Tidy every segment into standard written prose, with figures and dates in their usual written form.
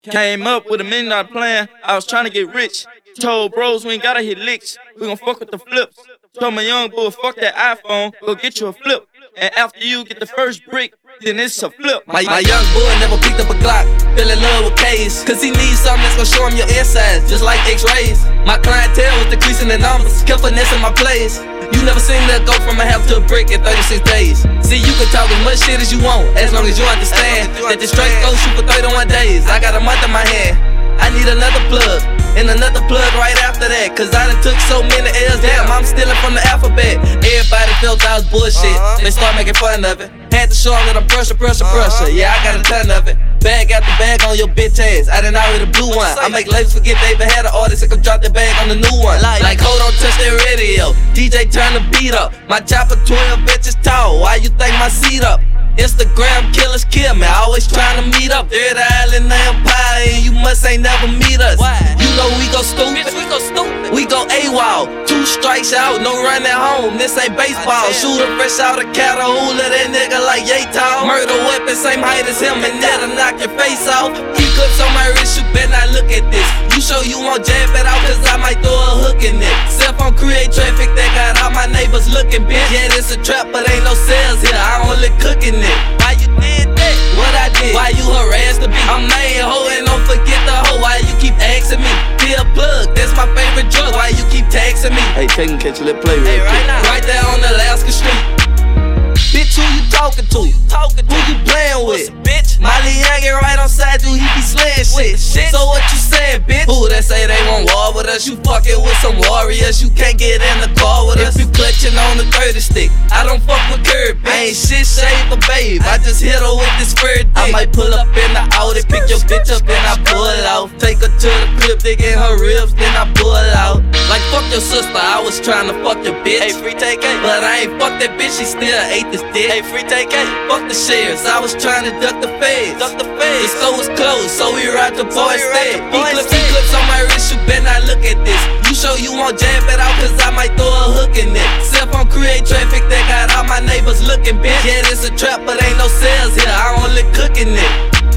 Came up with $1 million plan, I was trying to get rich. Told bros we ain't gotta hit licks, we gon' fuck with the flips. Told my young boy, fuck that iPhone, go get you a flip. And after you get the first brick, then it's a flip. My young boy never picked up a Glock, fell in love with K's, cause he needs something that's gon' show him your insides, just like X-rays. My clientele was decreasing the numbers, kept finessing my plays. You never seen that go from a half to a brick in 36 days. See, you can talk as much shit as you want, as long as you understand that the straight go shoot for 31 days. I got a month in my hand, I need another plug, and another plug right after that, cause I done took so many L's, damn, I'm stealing from the alphabet. Everybody felt I was bullshit, they start making fun of it. Had to show them that I'm pressure, yeah, I got a ton of it. Bag after bag on your bitch ass, I done already blew one. I make labels forget they even had an artist, and come drop the bag on the new one. Like, hold on, touch that radio, DJ turn the beat up. My chopper 12 inches tall, why you think my seat up? Instagram killers kill me, always trying to meet up. They're the island empire, and you must ain't never meet us. You know we go stupid, we go AWOL. 2 strikes out, no run at home, this ain't baseball. Shooter fresh out of Catahoula, that nigga like Yatal. Murder weapon, same height as him, and that'll knock your face off. Key clips on my wrist, you better not look at this. You sure you won't jab it out, cause I might throw a hook in it. Cell phone create traffic that got all my neighbors looking, bitch. Yeah, this a trap, but ain't no sales here, I only cooking it. Why you did that? What I did? Why you harassed the beat? I'm mad, ho, and don't forget the hoe. Why you keep asking me? Be a plug, that's my favorite drug. Why you keep texting me? Hey, take and catch a little play real quick. Right now, right there on Alaska Street. Bitch, who you talking to? Who you playing with? Bitch, Molly Young right on side you, he be slaying shit. So what you saying, bitch? Who that say they want war with us? You fucking with some warriors, you can't get in the car with us. If you clutching on the 30 stick, I don't fuck with curb, bitch. I ain't shit shave a babe, I just hit her with this fur dick. I might pull up in the Audi, pick your bitch up and I pull out. Take her to the crib, dig in her ribs, then I pull out. Like fuck your sister, I was trying to fuck your bitch. Hey, free take it, but I ain't fuck that bitch, she still ate this dick. Hey, free take it, fuck the shares, I was trying to duck the feds. The store was closed, so we ride the boy instead. Clips on my wrist, you better not look at this. You sure you won't jab it out, cause I might throw a hook in it. Cell phone create traffic that got all my neighbors looking, bitch. Yeah, this a trap, but ain't no sales here, I only cooking it.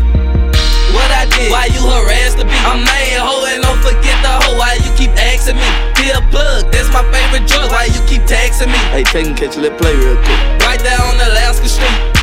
What I did? Why you harass the beat? I'm mad, ho, and don't forget the hoe. Why you keep asking me? Be a plug, that's my favorite drug. Why you keep texting me? Hey, take and catch a little play real quick. Right there on Alaska Street.